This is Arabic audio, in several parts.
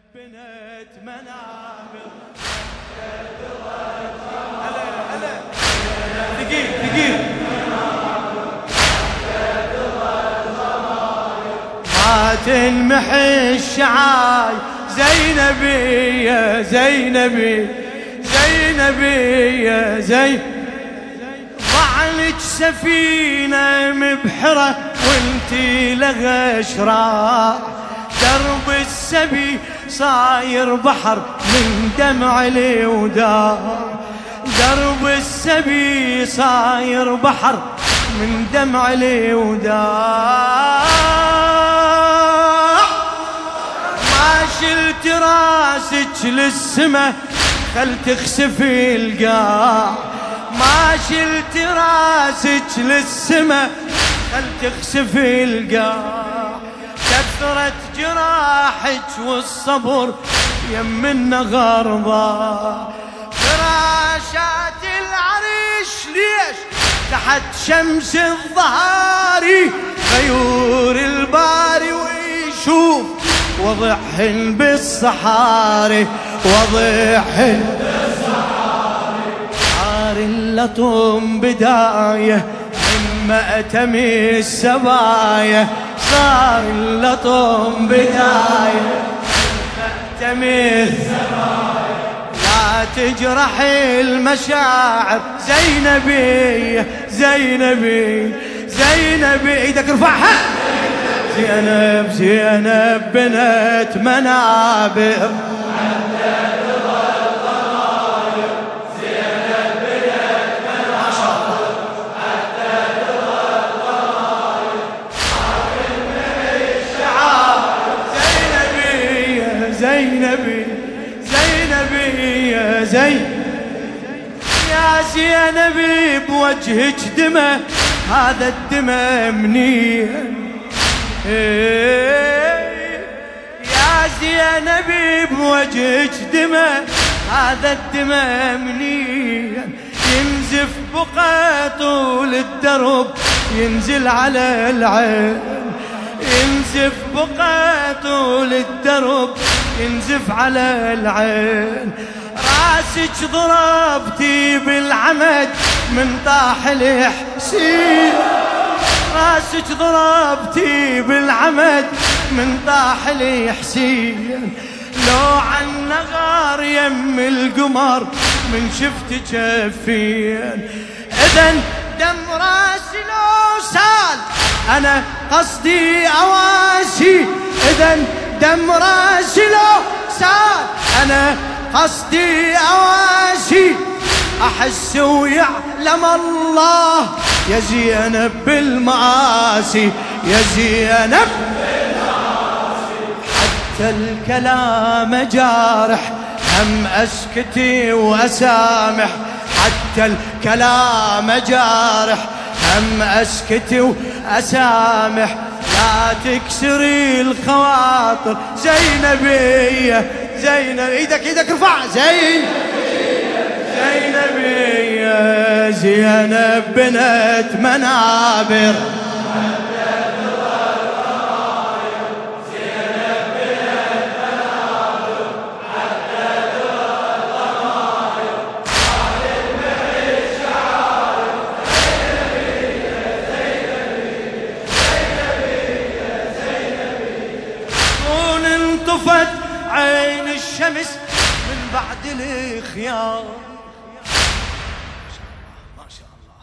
بنت منابر. هلا دقيق ما تنمحي الشعاي زينبي يا زينبي زينبي يا زين. ضعلك سفينة مبحرة وانتي لغشراع، درب السبي صاير بحر من دمع الوداع، درب السبي صاير بحر من دمع الوداع. ما شلت راسك للسما خل تخسفي القاع، ما شلت راسك للسما خل تخسفي القاع. كثرت جراحك والصبر يم النغار ضاع. فراشات العريش ليش تحت شمس الظهاري، غيور الباري ويشوف وضحن بالصحاري، وضحن بالصحاري. عار اللطم بداية من مأتمي السبايا، صار اللطم بداية مأتمي السبايا. لا تجرحي المشاعر زينبي زينبي زينبي، ايدك ارفعها. زينب زينب بنت منابر، زينبي زينبي يا زين. يا زينبي بوجهك دمى، هذا الدمى منين؟ يا زينبي بوجهك دمى، هذا الدمى منين؟ ينزف بقى طول الدرب ينزل على العين، ينزف بقى طول الدرب ينزف على العين. راسك ضربتي بالعمد من طاح الحسين، راسك ضربتي بالعمد من طاح الحسين. لو عن نغار يم القمر من شفت جفين. اذن دم راسي لو سال انا قصدي اواسي، اذن دم راسي لو سال انا قصدي اواسي. احس ويعلم الله يا زينب بالمعاصي، يا زينب بالمعاصي. حتى الكلام جارح هم اسكتي واسامح، حتى الكلام جارح هم اسكتي واسامح. لا تكسري الخواطر زينبي زينب، ايدك ارفع. زينبي يا زينب بنت منابر، انطفت عين الشمس من بعد الخيار. ما شاء الله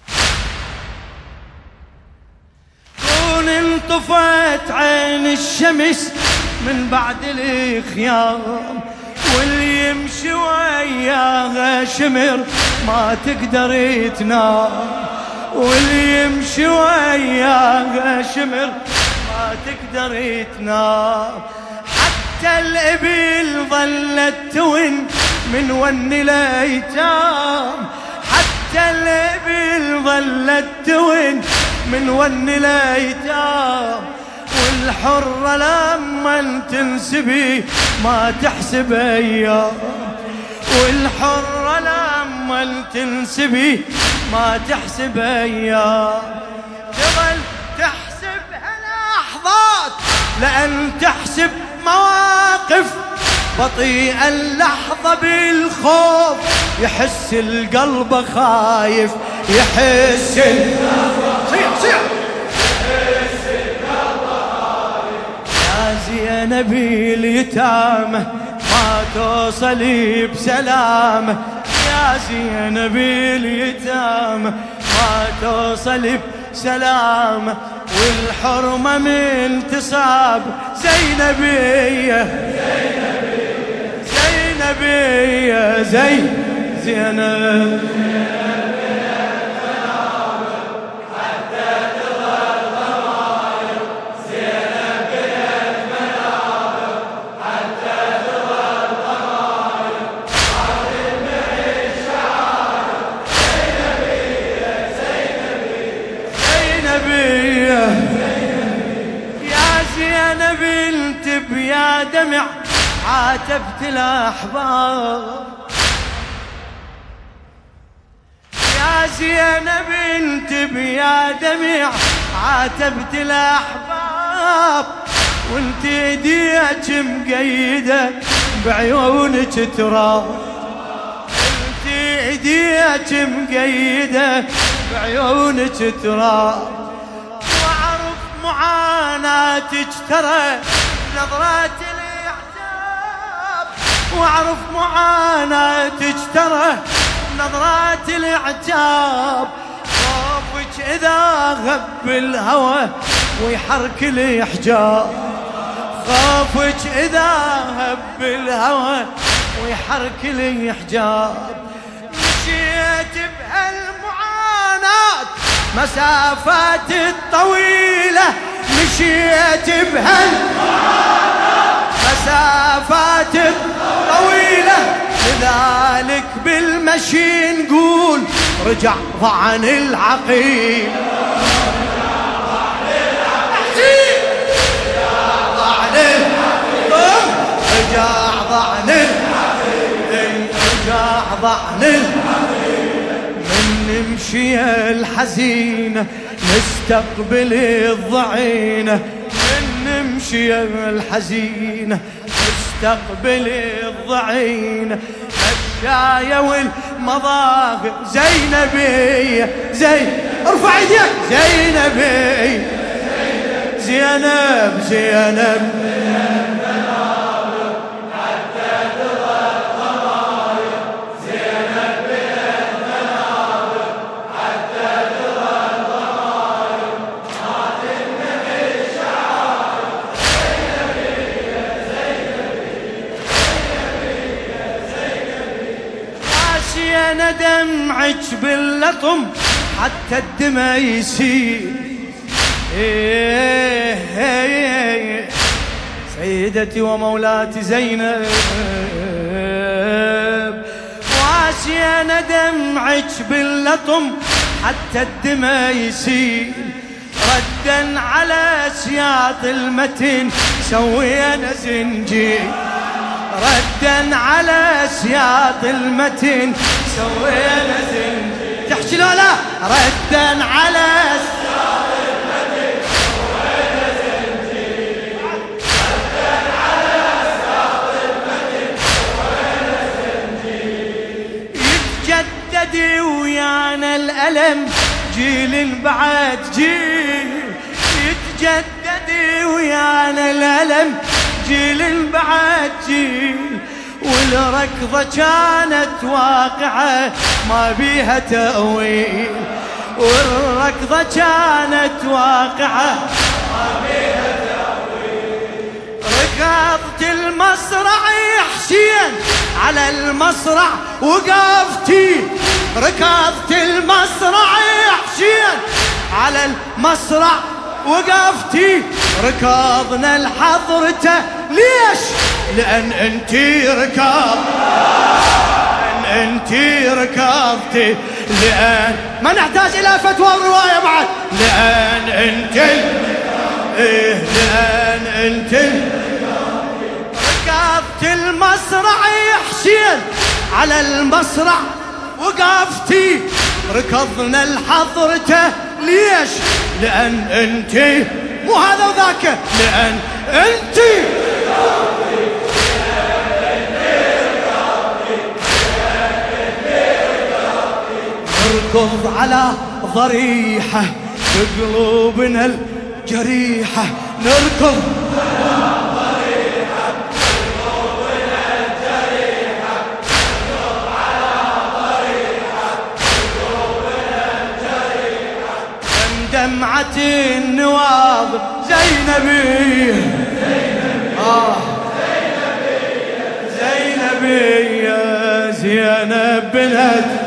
كون انطفت عين الشمس من بعد الخيام، واللي يمشي وياها شمر ما تقدر تنام، واللي يمشي وياها شمر ما تقدر تنام. حتى الإبل ظلت تون من ون الايتام، حتى الإبل ظلت تون من ون الايتام. والحرة لما تنسبي ما تحسب ايام، والحرة لما تنسبي ما تحسب ايام. تظل تحسبها لحظات لأن تحسب مواقف بطيئا اللحظة بالخوف، يحس القلب خايف، يحس صيح يا زينب اليتامى ما توصلي بسلامة، يا زينب اليتامى ما توصلي بسلامة، والحرمة من تصاب زينبية زينبية زينب يا دمع عاتبت الأحباب، يا زينب انت بيا دمع عاتبت الأحباب، وانت ايديك مقيدة بعيونك تراب، انت ايديك مقيدة بعيونك تراب، واعرف معاناتك ترى نظرات الاعجاب، واعرف معاناتك ترى نظرات الاعجاب، خوفك اذا غب الهوى ويحرك الحجاب، خوفك اذا هب الهوى ويحرك الحجاب، مشيت بهالمعاناة مسافات الطويلة، مشيت مسافات طويلة، لذلك بالمشي نقول رجع ضعن العقيل، رجع ضعن من نمشي الحزينة نستقبل الضعينة، من نمشي الحزينة نستقبل الضعينة، الشاية والمظاهر زينبية ارفع ايديك زينبية زينب أنا دمعك باللطم حتى الدمع يسيل، سيدتي ومولاتي زينب، واسي أنا دمعك باللطم حتى الدمع يسيل، ردا على سياط المتن سوينا زنجير، ردا على سياط المتن سوينا زنجير، تحكي لا ردا على سياط المتن سوينا زنجير، ردا على سياط المتن سوينا زنجير، يتجدد ويانا الألم جيل بعد جيل، يتجدد ويانا الألم جيل بعد جيل، والركضة كانت واقعة ما بيها تأويل، والركضة كانت واقعة ما بيها تأويل، ركضت المصرع يا حسين على المصرع وقفتي، ركضت المصرع يا حسين على المصرع وقفتي، ركضنا لحضرته ليش؟ لأن انتي ركضتي، لأن ما نحتاج إلى فتوى ورواية بعد، لأن انتي ركضت المصرع يا حسين على المصرع وقفتي، ركضنا لحضرته ليش؟ لأن انتي مو هذا وذاك، لأن انتي نركض على ضريحة بقلوبنا الجريحة، نركض على ضريحة بقلوبنا الجريحة، نركض على ضريحة بقلوبنا الجريحة. دمعة النواظر زينبية زينبية زينب بنت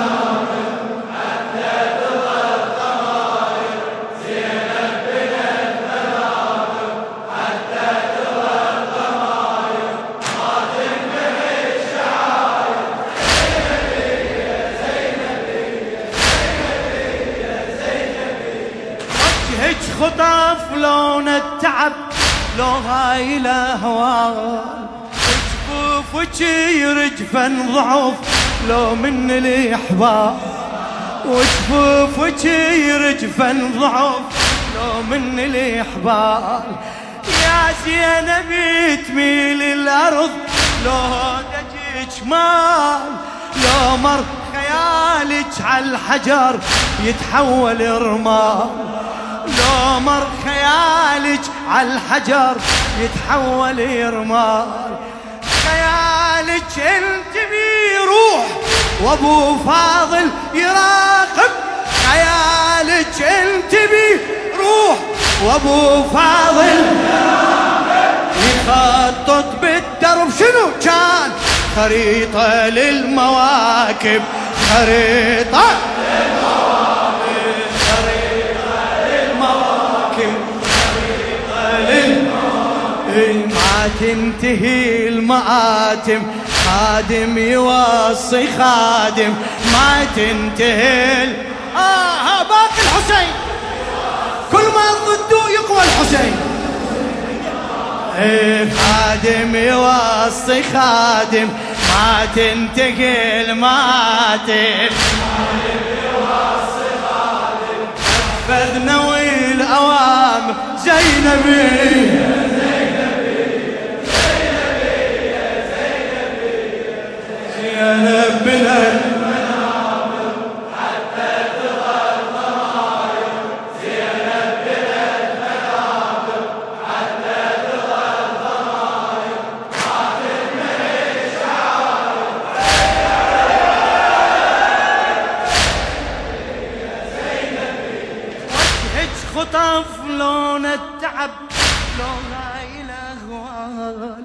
خطف لون التعب لو هاي لهوان، وجفوفك يرجفن ضعف لو من الإحباب، وجفوفك يرجفن ضعف لو من الإحبال. يا زينب تميل الأرض لو دجك مال، لو مر خيالك عالحجر يتحول رمال، لو مر خيالك عالحجر يتحول رمال. خيالك انت بيروح وابو فاضل يراقب، خيالك انت بيروح وابو فاضل يخطط بالدرب. شنو كان؟ خريطة للمواكب، خريطة ما تنتهي المآتم، خادم يوصي خادم ما تنتهي. باقي الحسين كل ما ضده يقوى الحسين. خادم يوصي خادم ما تنتهي المآتم، خادم يوصي خادم نفذنا والأوامر. زينبي زينب بنت منابر حتى ترى الضمائر، زينب بنت منابر حتى ترى الضمائر، ما تنمحي الشعائر. وجهك خطف لون التعب لو هاي الأهوال،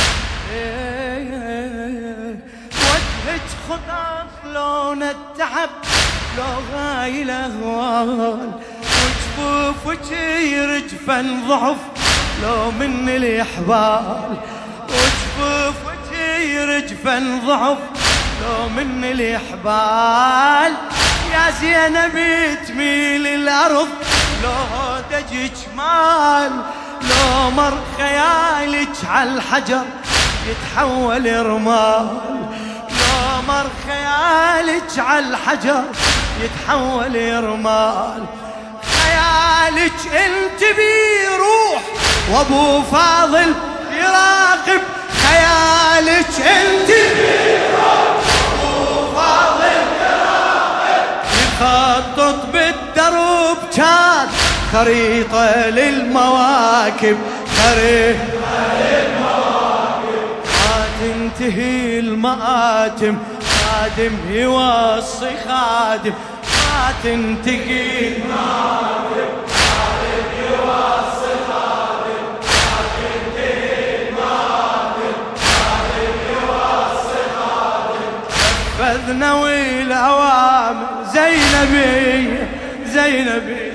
وجهك خطف لون التعب لو هاي الأهوال، وجفوفك يرجفن ضعف لو من الإحبال، وجفوفك يرجفن ضعف لو من الإحبال. يا زينب تميل الأرض لو دجك مال، لو مر خيالك عالحجر يتحول رمال، لو مر خيالك عالحجر يتحول رمال. خيالك انت بيروح وابو فاضل يراقب، خيالك انت بيروح وابو فاضل يراقب، يخطط بالدرب كان خريطة للمواكب، خريطة للمواكب. ما تنتهي المآتم، خادم يوصي خادم ما تنتهي المآتم، خادم يوصي خادم ما تنتهي المآتم، خادم يوصي خادم نفذنا والأوامر. زينبي زينبي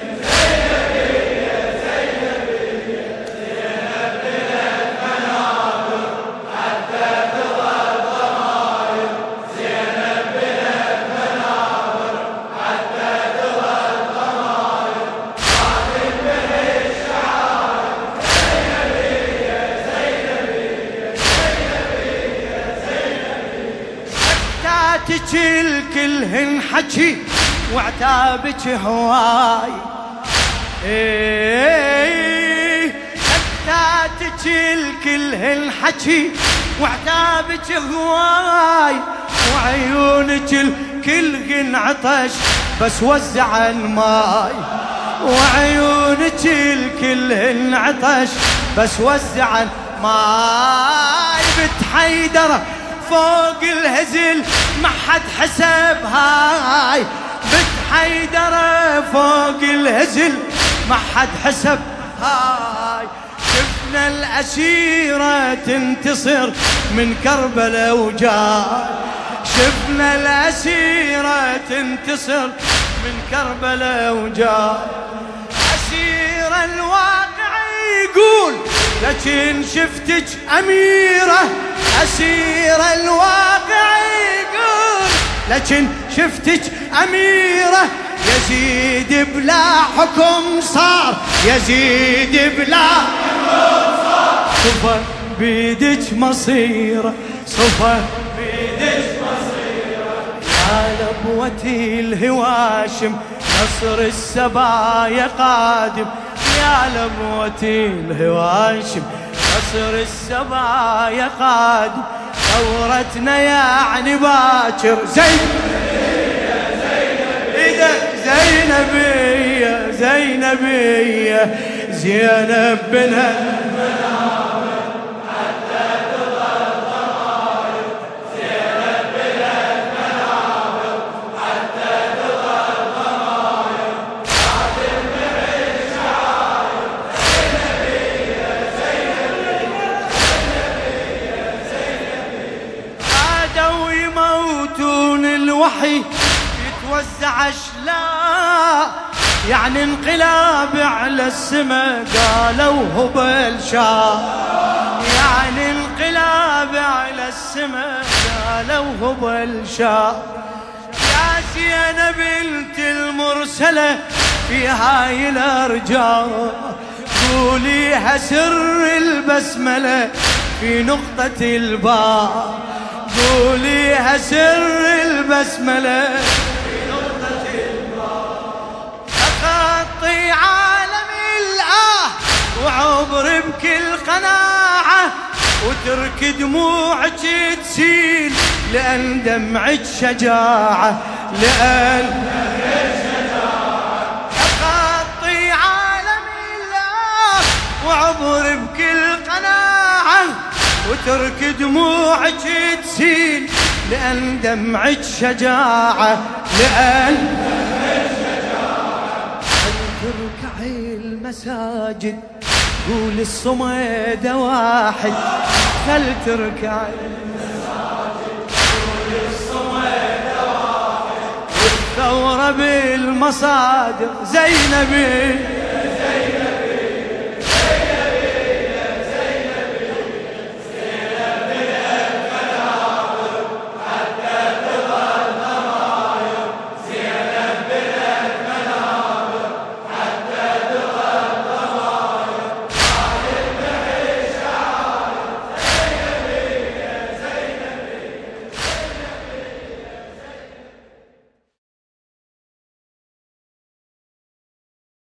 الكلهن حكي وعتابك هواي، حتاتك الكلهن حكي وعتابك هواي. وعيونك الكل انعطش بس وزع الماي، وعيونك الكل انعطش بس وزع الماي. بنت حيدر فوق الهزل ما حد حسب هاي، بنت حيدر فوق الهزل ما حد حسب هاي. شفنا الأسيرة تنتصر من كربلاء وجاي، شفنا الأسيرة تنتصر من كربلاء وجاي. أسير الواقع يقول لكن شفتك أميرة، أسير الواقع يقول لكن شفتك أميرة. يزيد بلا حكم صار، يزيد بلا حكم صار. صفى بيدك مصيرة، صفى بيدك مصيرة. يا لبوتي الهواشم نصر السبايا قادم، يا لبوتي الهواشم نصر السبايا قادم. ثورتنا يعني باكر زينبية زينبية زينب بنت المناوب حتى تظل ضمائر، زينب بنت المناوب حتى تظل ضمائر. عادل معي شعائر زينبية زينبية زينبية. عادوا يموتون الوحي يتوزع اشلاء، يعني انقلاب على السما قالوا هبل شاه، يعني انقلاب على السما قالوا هبل شاه. يا زينب بنت المرسلة في هاي الارجاء، قوليها سر البسملة في نقطة الباء، قوليها سر البسملة في نقطة الباء. أخطي عالم الآه وعبر بكل قناعة، وترك دموعك تسيل لأن دمعك شجاعة، لأن دمعك شجاعة. أخطي عالم الآه وعبر بكل قناعة، وترك دموعك تسيل لأن دمعك شجاعة، لأن دمعك شجاعة. تركعي المساجد قول الصمد واحد، خل تركعي المساجد قول الصمد واحد. والثورة بالمصادر زينبي